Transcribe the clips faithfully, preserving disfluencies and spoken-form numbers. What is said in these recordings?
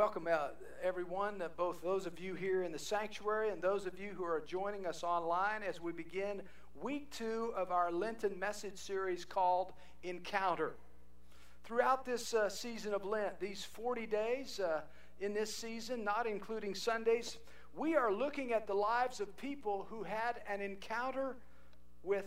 welcome uh, everyone, uh, both those of you here in the sanctuary and those of you who are joining us online as we begin week two of our Lenten message series called Encounter. Throughout this uh, season of Lent, these forty days uh, in this season, not including Sundays, we are looking at the lives of people who had an encounter with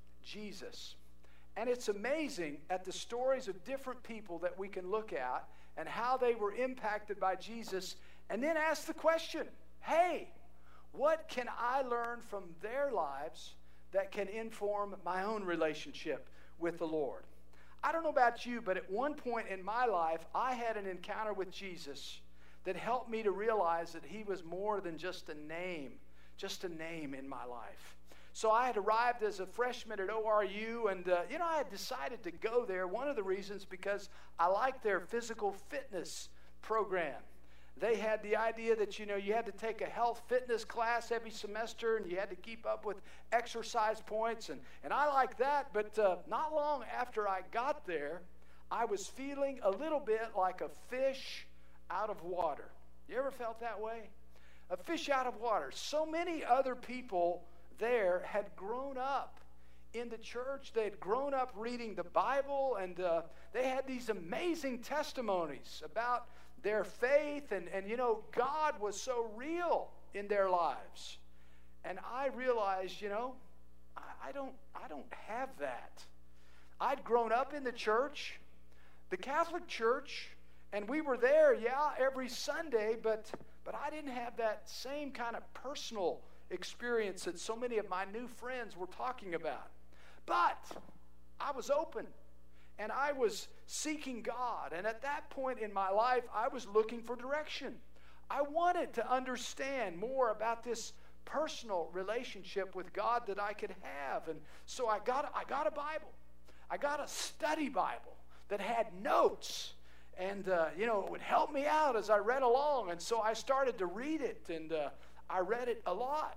Jesus. And it's amazing at the stories of different people that we can look at and how they were impacted by Jesus, and then ask the question, hey, what can I learn from their lives that can inform my own relationship with the Lord? I don't know about you, but at one point in my life, I had an encounter with Jesus that helped me to realize that he was more than just a name, just a name in my life. So I had arrived as a freshman at O R U, and, uh, you know, I had decided to go there. One of the reasons because I liked their physical fitness program. They had the idea that, you know, you had to take a health fitness class every semester, and you had to keep up with exercise points, and, and I liked that. But uh, not long after I got there, I was feeling a little bit like a fish out of water. You ever felt that way? A fish out of water. So many other people there had grown up in the church. They had grown up reading the Bible, and uh, they had these amazing testimonies about their faith, and, and you know, God was so real in their lives. And I realized, you know, I, I don't I don't have that. I'd grown up in the church, the Catholic Church, and we were there, yeah, every Sunday, but but I didn't have that same kind of personal experience that so many of my new friends were talking about. But I was open, and I was seeking God, and at that point in my life, I was looking for direction. I wanted to understand more about this personal relationship with God that I could have, and so I got I got a Bible. I got a study Bible that had notes, and uh, you know, it would help me out as I read along, and so I started to read it, and uh, I read it a lot.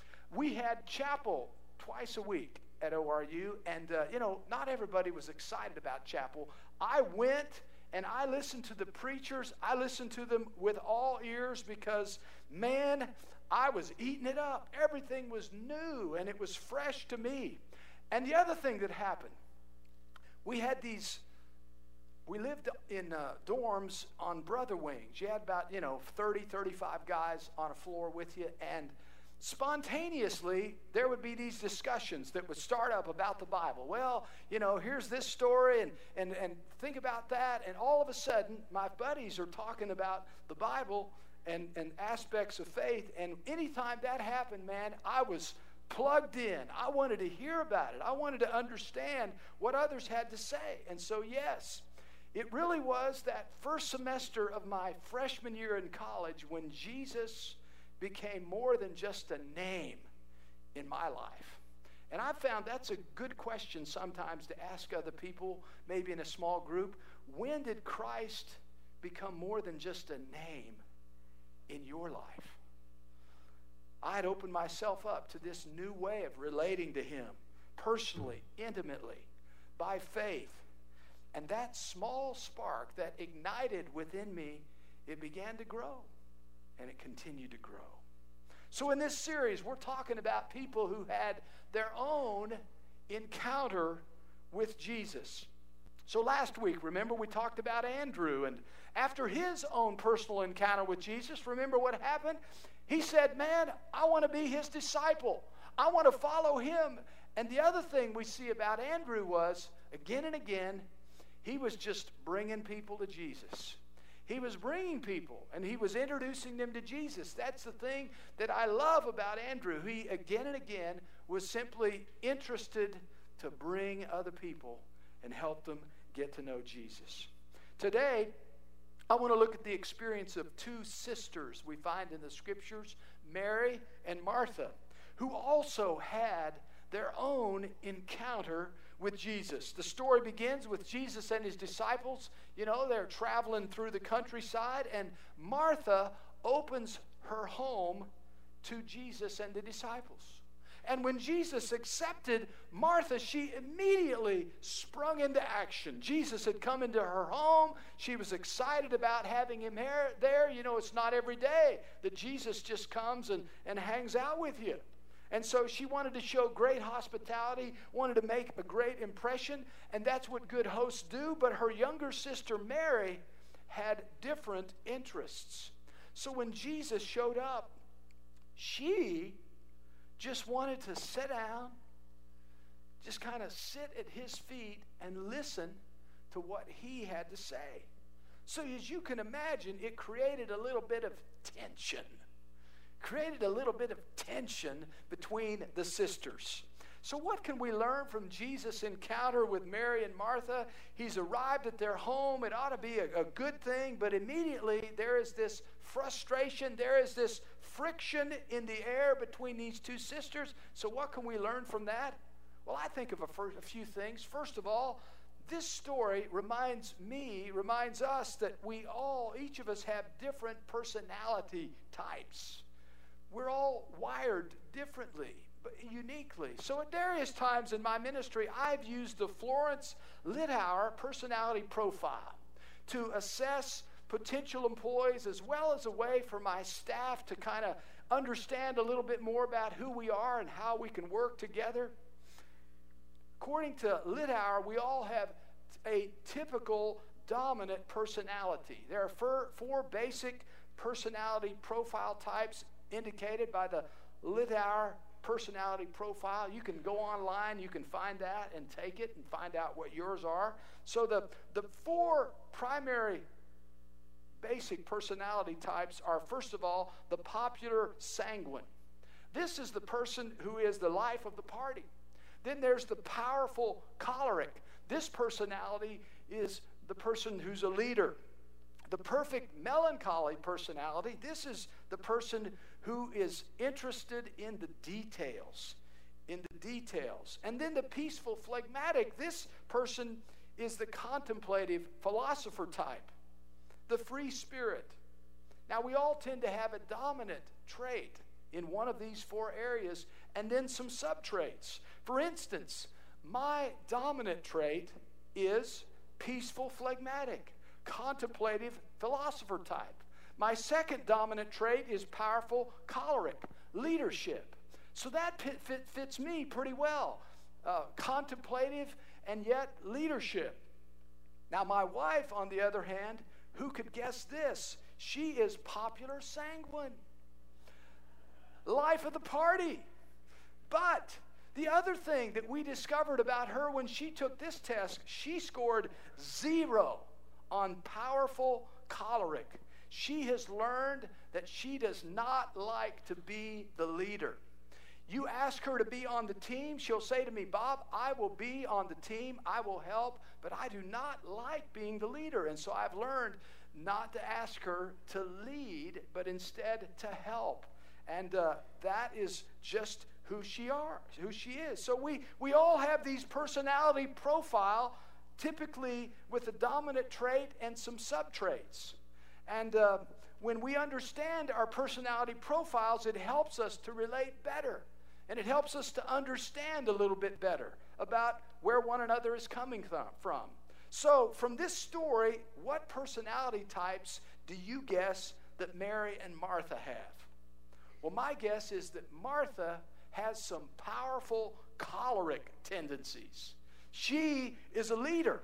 We had chapel twice a week at O R U, and, uh, you know, not everybody was excited about chapel. I went, and I listened to the preachers. I listened to them with all ears because, man, I was eating it up. Everything was new, and it was fresh to me. And the other thing that happened, we had these, we lived in uh, dorms on brother wings. You had about, you know, thirty, thirty-five guys on a floor with you, and spontaneously, there would be these discussions that would start up about the Bible. Well, you know, here's this story, and, and, and think about that. And all of a sudden, my buddies are talking about the Bible and, and aspects of faith. And anytime that happened, man, I was plugged in. I wanted to hear about it. I wanted to understand what others had to say. And so, yes, it really was that first semester of my freshman year in college when Jesus became more than just a name in my life. And I found that's a good question sometimes to ask other people, maybe in a small group. When did Christ become more than just a name in your life? I had opened myself up to this new way of relating to him personally, intimately, by faith. And that small spark that ignited within me, it began to grow. And it continued to grow. So in this series, we're talking about people who had their own encounter with Jesus. So last week, remember, we talked about Andrew, and after his own personal encounter with Jesus, remember what happened? He said, man, I want to be his disciple. I want to follow him. And the other thing we see about Andrew was, again and again, he was just bringing people to Jesus. He was bringing people, and he was introducing them to Jesus. That's the thing that I love about Andrew. He, again and again, was simply interested to bring other people and help them get to know Jesus. Today, I want to look at the experience of two sisters we find in the Scriptures, Mary and Martha, who also had their own encounter with Jesus. The story begins with Jesus and his disciples. You know, they're traveling through the countryside, and Martha opens her home to Jesus and the disciples. And when Jesus accepted Martha, she immediately sprung into action. Jesus had come into her home. She was excited about having him there. You know, it's not every day that Jesus just comes and, and hangs out with you. And so she wanted to show great hospitality, wanted to make a great impression, and that's what good hosts do. But her younger sister Mary had different interests. So when Jesus showed up, she just wanted to sit down, just kind of sit at his feet and listen to what he had to say. So as you can imagine, it created a little bit of tension. Created a little bit of tension between the sisters. So what can we learn from Jesus' encounter with Mary and Martha? He's arrived at their home. It ought to be a, a good thing, but immediately there is this frustration. There is this friction in the air between these two sisters. So what can we learn from that? Well, I think of a, first, a few things. First of all, this story reminds me, reminds us that we all, each of us have different personality types. We're all wired differently, but uniquely. So at various times in my ministry, I've used the Florence Littauer personality profile to assess potential employees, as well as a way for my staff to kind of understand a little bit more about who we are and how we can work together. According to Littauer, we all have a typical dominant personality. There are four, four basic personality profile types indicated by the Littauer personality profile. You can go online, you can find that and take it and find out what yours are. So the, the four primary basic personality types are, first of all, the popular sanguine. This is the person who is the life of the party. Then there's the powerful choleric. This personality is the person who's a leader. The perfect melancholy personality, this is the person who is interested in the details, in the details. And then the peaceful phlegmatic, this person is the contemplative philosopher type, the free spirit. Now, we all tend to have a dominant trait in one of these four areas, and then some subtraits. For instance, my dominant trait is peaceful phlegmatic, contemplative philosopher type. My second dominant trait is powerful choleric, leadership. So that fit, fit, fits me pretty well. Uh, contemplative and yet leadership. Now my wife, on the other hand, who could guess this? She is popular sanguine. Life of the party. But the other thing that we discovered about her when she took this test, she scored zero on powerful choleric. She has learned that she does not like to be the leader. You ask her to be on the team, she'll say to me, Bob, I will be on the team, I will help, but I do not like being the leader. And so I've learned not to ask her to lead, but instead to help. And uh, that is just who she are, who she is. So we, we all have these personality profile, typically with a dominant trait and some subtraits. And uh, when we understand our personality profiles, it helps us to relate better. And it helps us to understand a little bit better about where one another is coming from. So from this story, what personality types do you guess that Mary and Martha have? Well, my guess is that Martha has some powerful choleric tendencies. She is a leader.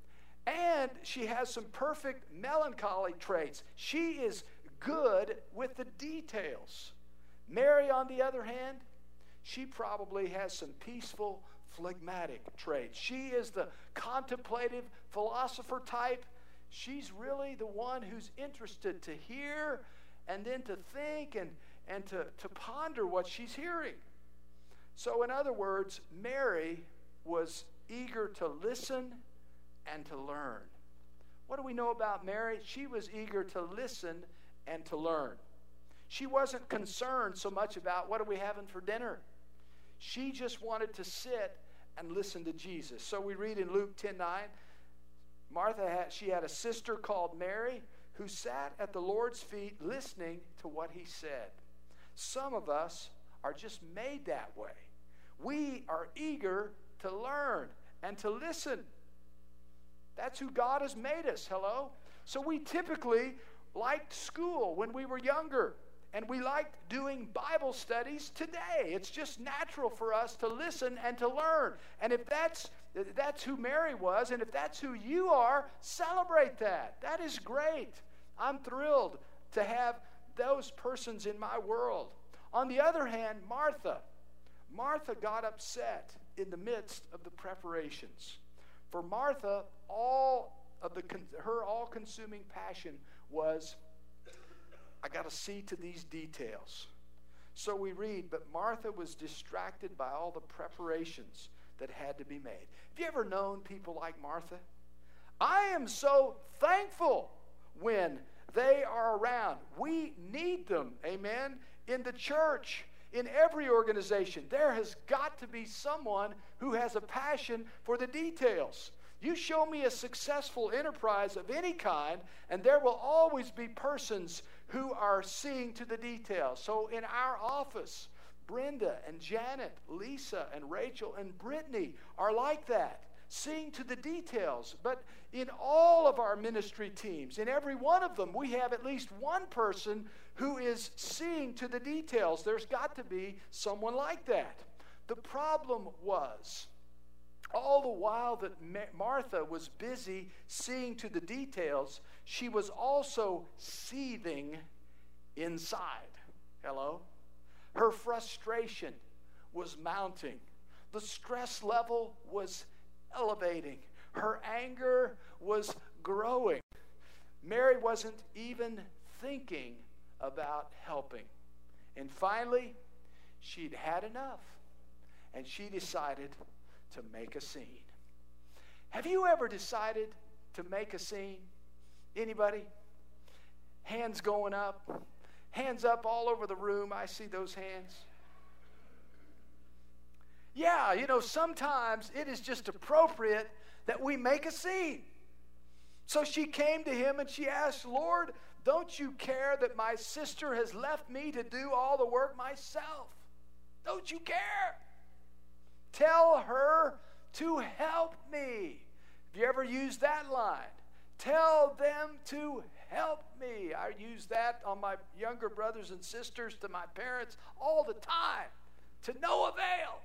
And she has some perfect melancholy traits. She is good with the details. Mary, on the other hand, she probably has some peaceful, phlegmatic traits. She is the contemplative philosopher type. She's really the one who's interested to hear and then to think and, and to, to ponder what she's hearing. So in other words, Mary was eager to listen and to learn. What do we know about Mary? She was eager to listen and to learn. She wasn't concerned so much about what are we having for dinner. She just wanted to sit and listen to Jesus. So we read in Luke ten nine, Martha had, she had a sister called Mary who sat at the Lord's feet listening to what he said. Some of us are just made that way. We are eager to learn and to listen. That's who God has made us, hello? So we typically liked school when we were younger, and we liked doing Bible studies today. It's just natural for us to listen and to learn. And if that's that's who Mary was, and if that's who you are, celebrate that. That is great. I'm thrilled to have those persons in my world. On the other hand, Martha, Martha got upset in the midst of the preparations. For Martha, all of the her all-consuming passion was, I got to see to these details. So we read, but Martha was distracted by all the preparations that had to be made. Have you ever known people like Martha? I am so thankful when they are around. We need them, amen, in the church, in every organization. There has got to be someone who has a passion for the details. You show me a successful enterprise of any kind, and there will always be persons who are seeing to the details. So in our office, Brenda and Janet, Lisa and Rachel and Brittany are like that, seeing to the details. But in all of our ministry teams, in every one of them, we have at least one person who is seeing to the details. There's got to be someone like that. The problem was, all the while that Martha was busy seeing to the details, she was also seething inside. Hello? Her frustration was mounting. The stress level was elevating. Her anger was growing. Mary wasn't even thinking about helping. And finally, she'd had enough. And she decided to make a scene. Have you ever decided to make a scene? Anybody? Hands going up. Hands up all over the room. I see those hands. Yeah, you know, sometimes it is just appropriate that we make a scene. So she came to him and she asked, Lord, don't you care that my sister has left me to do all the work myself? Don't you care? Tell her to help me. Have you ever used that line? Tell them to help me. I use that on my younger brothers and sisters, to my parents, all the time, to no avail.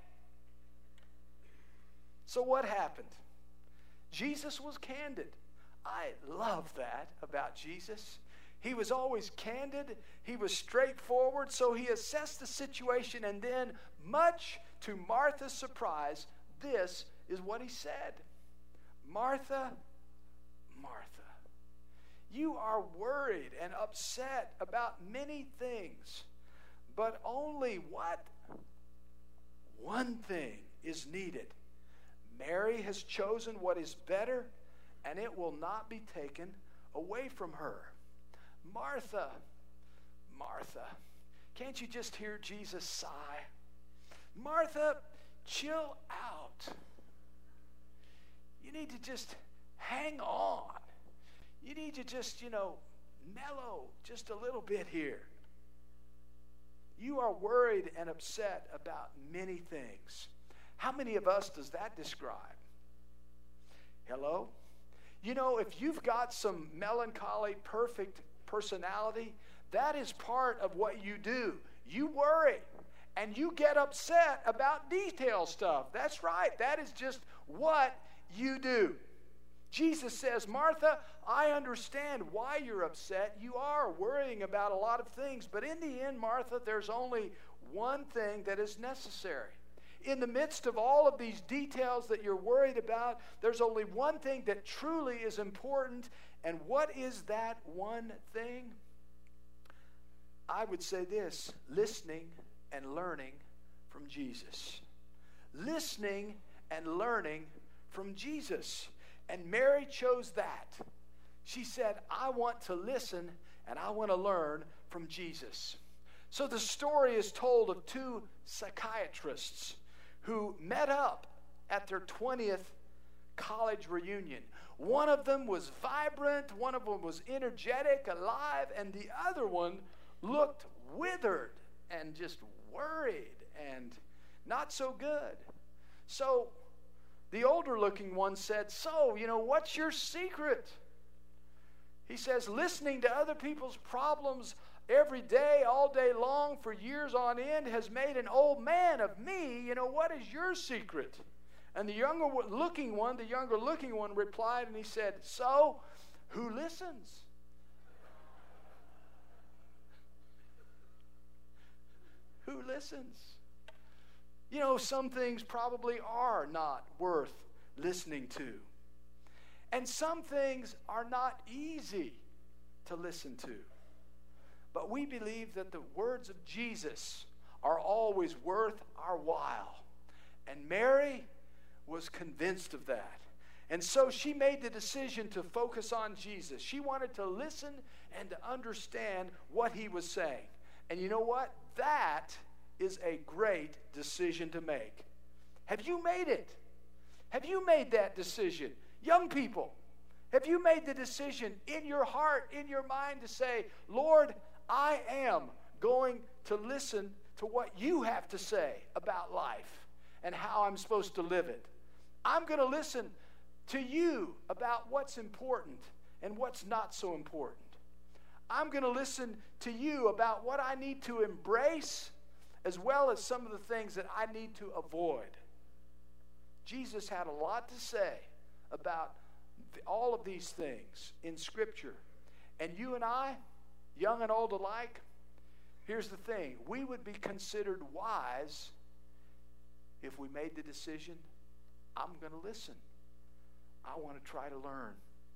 So what happened? Jesus was candid. I love that about Jesus. He was always candid. He was straightforward. So he assessed the situation, and then, much to Martha's surprise, this is what he said. Martha, Martha, you are worried and upset about many things, but only what? One thing is needed. Mary has chosen what is better, and it will not be taken away from her. Martha, Martha, can't you just hear Jesus sigh? Martha, chill out. You need to just hang on. You need to just, you know, mellow just a little bit here. You are worried and upset about many things. How many of us does that describe? Hello? You know, if you've got some melancholy, perfect personality, that is part of what you do. You worry and you get upset about detail stuff. That's right. That is just what you do. Jesus says, Martha, I understand why you're upset. You are worrying about a lot of things. But in the end, Martha, there's only one thing that is necessary. In the midst of all of these details that you're worried about, there's only one thing that truly is important. And what is that one thing? I would say this: listening and learning from Jesus. Listening and learning from Jesus. And Mary chose that. She said, I want to listen and I want to learn from Jesus. So the story is told of two psychiatrists who met up at their twentieth college reunion. One of them was vibrant, one of them was energetic, alive, and the other one looked withered and just worried and not so good. So the older looking one said, so, you know, what's your secret? He says, listening to other people's problems every day, all day long, for years on end, has made an old man of me. You know, what is your secret? And the younger looking one, the younger looking one replied, and he said, so, who listens? Who listens? You know, some things probably are not worth listening to. And some things are not easy to listen to. But we believe that the words of Jesus are always worth our while. And Mary was convinced of that. And so she made the decision to focus on Jesus. She wanted to listen and to understand what he was saying. And you know what? That is a great decision to make. Have you made it? Have you made that decision? Young people, have you made the decision in your heart, in your mind to say, Lord, I am going to listen to what you have to say about life and how I'm supposed to live it. I'm going to listen to you about what's important and what's not so important. I'm going to listen to you about what I need to embrace as well as some of the things that I need to avoid. Jesus had a lot to say about all of these things in Scripture. And you and I, young and old alike, here's the thing. We would be considered wise if we made the decision, I'm going to listen. I want to try to learn.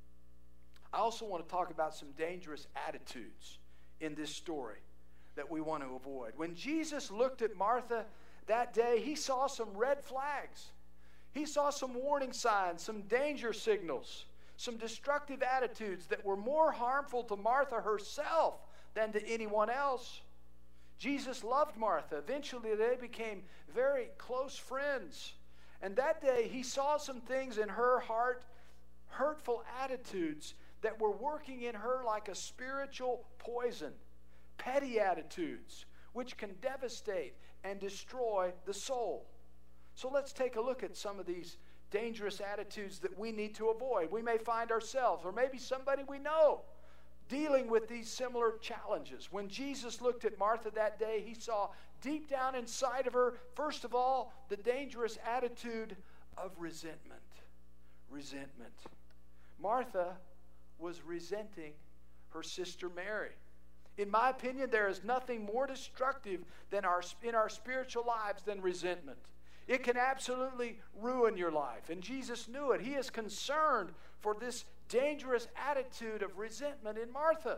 I also want to talk about some dangerous attitudes in this story that we want to avoid. When Jesus looked at Martha that day, he saw some red flags. He saw some warning signs, some danger signals, some destructive attitudes that were more harmful to Martha herself than to anyone else. Jesus loved Martha. Eventually, they became very close friends. And that day, he saw some things in her heart, hurtful attitudes that were working in her like a spiritual poison, petty attitudes, which can devastate and destroy the soul. So let's take a look at some of these dangerous attitudes that we need to avoid. We may find ourselves, or maybe somebody we know, dealing with these similar challenges. When Jesus looked at Martha that day, he saw deep down inside of her, first of all, the dangerous attitude of resentment. Resentment. Martha was resenting her sister Mary. In my opinion, there is nothing more destructive than our, in our spiritual lives than resentment. It can absolutely ruin your life. And Jesus knew it. He is concerned for this dangerous attitude of resentment in Martha.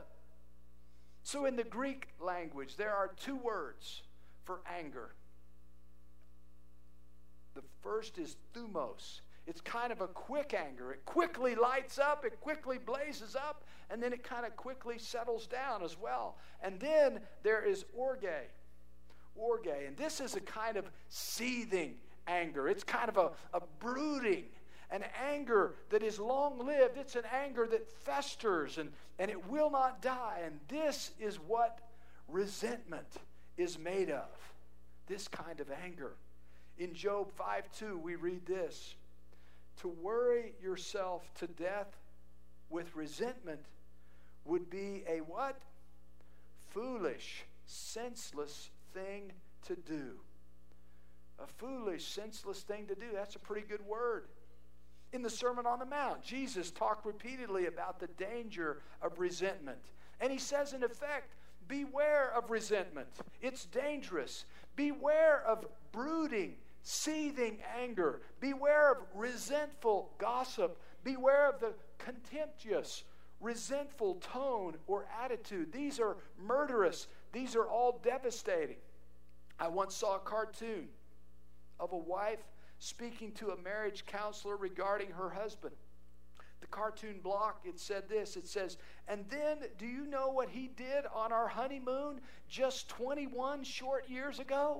So in the Greek language, there are two words for anger. The first is thumos. It's kind of a quick anger. It quickly lights up, it quickly blazes up, and then it kind of quickly settles down as well. And then there is orge. Orge. And this is a kind of seething anger. It's kind of a, a brooding, an anger that is long-lived. It's an anger that festers and, and it will not die. And this is what resentment is made of, this kind of anger. In Job five two, we read this: to worry yourself to death with resentment would be a what? Foolish, senseless thing to do. A foolish, senseless thing to do. That's a pretty good word. In the Sermon on the Mount, Jesus talked repeatedly about the danger of resentment. And he says, in effect, beware of resentment. It's dangerous. Beware of brooding, seething anger. Beware of resentful gossip. Beware of the contemptuous, resentful tone or attitude. These are murderous. These are all devastating. I once saw a cartoon of a wife speaking to a marriage counselor regarding her husband. The cartoon block, it said this. It says, and then do you know what he did on our honeymoon just twenty-one short years ago?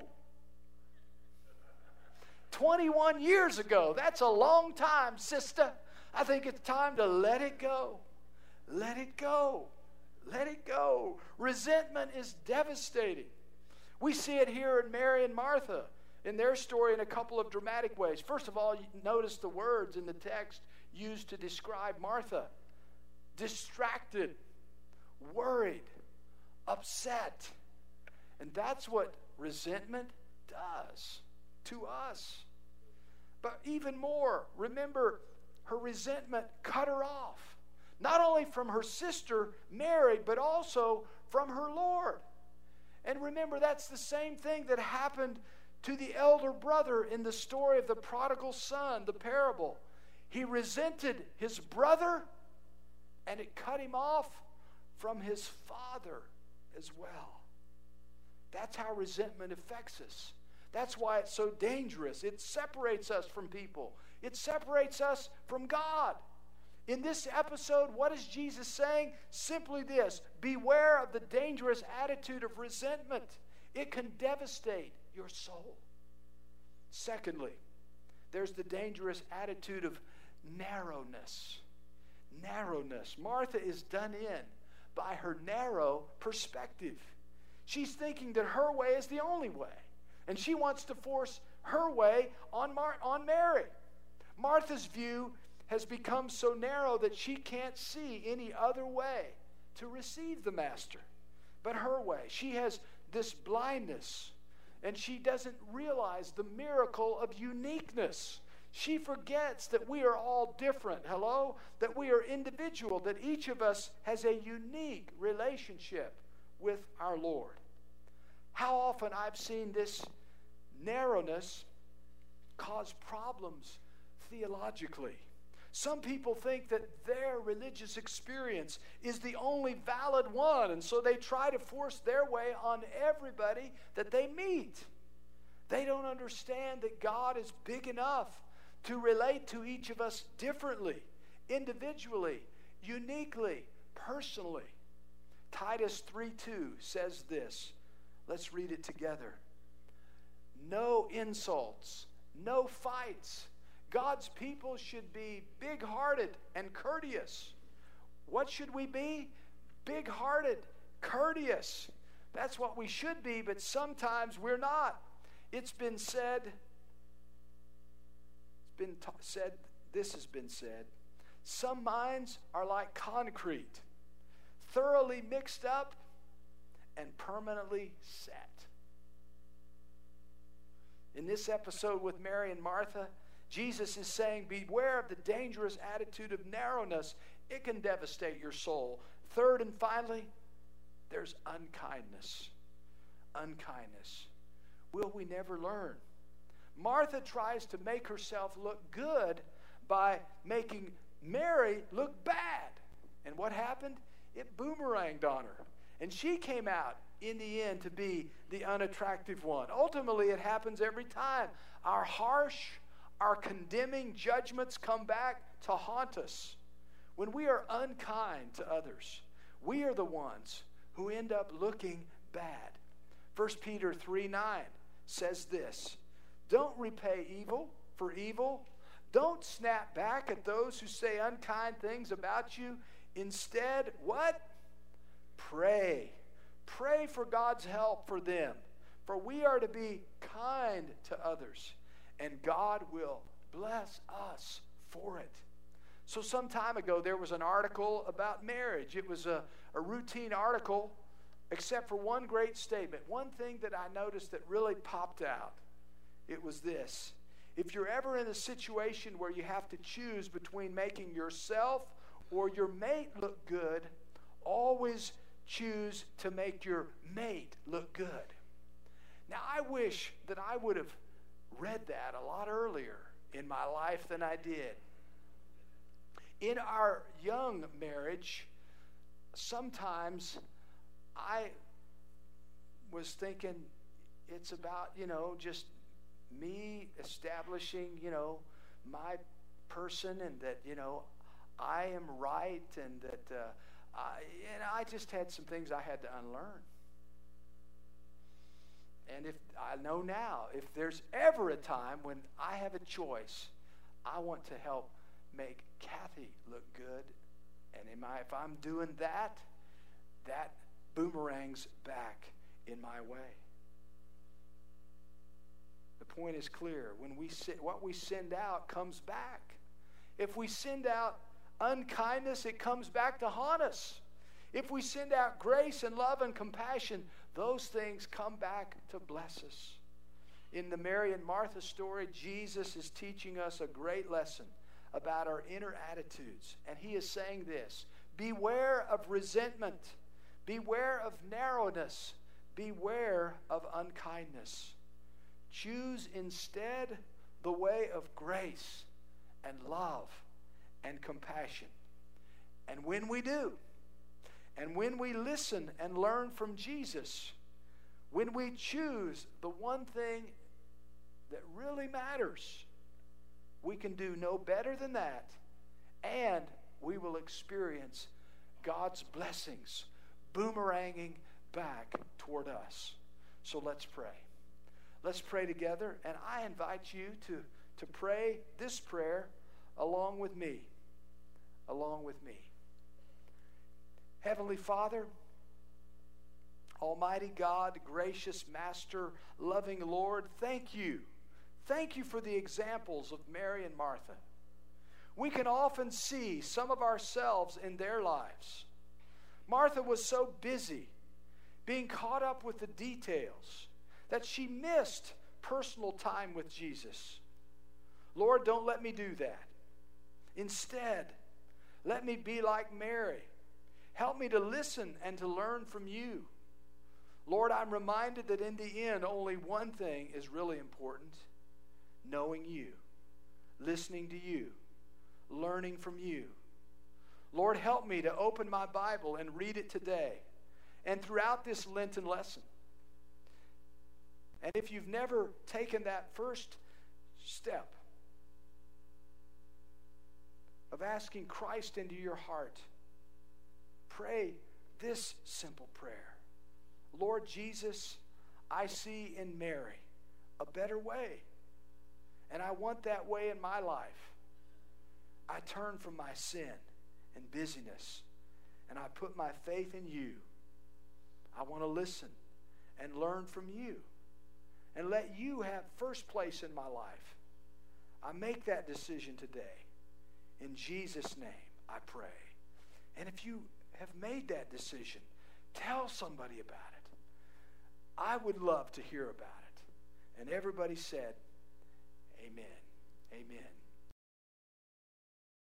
twenty-one years ago. That's a long time, sister. I think it's time to let it go. Let it go. Let it go. Resentment is devastating. We see it here in Mary and Martha. in their story in a couple of dramatic ways. First of all, you notice the words in the text used to describe Martha. Distracted, worried, upset. And that's what resentment does to us. But even more, remember, her resentment cut her off. Not only from her sister Mary, but also from her Lord. And remember, that's the same thing that happened to the elder brother in the story of the prodigal son, the parable. He resented his brother, and it cut him off from his father as well. That's how resentment affects us. That's why it's so dangerous. It separates us from people. It separates us from God. In this episode, what is Jesus saying? Simply this: beware of the dangerous attitude of resentment. It can devastate your soul. Secondly, there's the dangerous attitude of narrowness. Narrowness. Martha is done in by her narrow perspective. She's thinking that her way is the only way, and she wants to force her way on, Mar- on Mary. Martha's view has become so narrow that she can't see any other way to receive the Master but her way. She has this blindness, and she doesn't realize the miracle of uniqueness. She forgets that we are all different, hello? That we are individual, that each of us has a unique relationship with our Lord. How often I've seen this narrowness cause problems theologically. Some people think that their religious experience is the only valid one, and so they try to force their way on everybody that they meet. They don't understand that God is big enough to relate to each of us differently, individually, uniquely, personally. Titus three two says this. Let's read it together. No insults, no fights. God's people should be big-hearted and courteous. What should we be? Big-hearted, courteous. That's what we should be, but sometimes we're not. It's been said, it's been ta- said, this has been said, some minds are like concrete, thoroughly mixed up and permanently set. In this episode with Mary and Martha, Jesus is saying, beware of the dangerous attitude of narrowness. It can devastate your soul. Third and finally, there's unkindness. Unkindness. Will we never learn? Martha tries to make herself look good by making Mary look bad. And what happened? It boomeranged on her. And she came out in the end to be the unattractive one. Ultimately, it happens every time. Our harsh, our condemning judgments come back to haunt us. When we are unkind to others, we are the ones who end up looking bad. First Peter three nine says this: don't repay evil for evil. Don't snap back at those who say unkind things about you. Instead, what? Pray. Pray for God's help for them. For we are to be kind to others, and God will bless us for it. So some time ago, there was an article about marriage. It was a, a routine article, except for one great statement. One thing that I noticed that really popped out. It was this: if you're ever in a situation where you have to choose between making yourself or your mate look good, always choose to make your mate look good. Now, I wish that I would have read that a lot earlier in my life than I did. In our young marriage, sometimes I was thinking it's about, you know, just me establishing, you know, my person, and that, you know, I am right, and that uh, I, and I just had some things I had to unlearn. And if I know now, if there's ever a time when I have a choice, I want to help make Kathy look good. And am I, if I'm doing that, that boomerangs back in my way. The The point is clear. When we si- what we send out comes back. If we send out unkindness, it comes back to haunt us. If we send out grace and love and compassion, those things come back to bless us. In the Mary and Martha story, Jesus is teaching us a great lesson about our inner attitudes. And he is saying this: beware of resentment, beware of narrowness, beware of unkindness. Choose instead the way of grace and love and compassion. And when we do, and when we listen and learn from Jesus, when we choose the one thing that really matters, we can do no better than that, and we will experience God's blessings boomeranging back toward us. So let's pray. Let's pray together, and I invite you to, to pray this prayer along with me. Along with me. Heavenly Father, Almighty God, gracious Master, loving Lord, thank you. Thank you for the examples of Mary and Martha. We can often see some of ourselves in their lives. Martha was so busy being caught up with the details that she missed personal time with Jesus. Lord, don't let me do that. Instead, let me be like Mary. Help me to listen and to learn from you. Lord, I'm reminded that in the end, only one thing is really important: knowing you, listening to you, learning from you. Lord, help me to open my Bible and read it today and throughout this Lenten lesson. And if you've never taken that first step of asking Christ into your heart, pray this simple prayer: Lord Jesus, I see in Mary a better way, and I want that way in my life. I turn from my sin and busyness, and I put my faith in you. I want to listen and learn from you, and let you have first place in my life. I make that decision today. In Jesus' name, I pray. And if you have made that decision, tell somebody about it. I would love to hear about it. And everybody said, amen. Amen.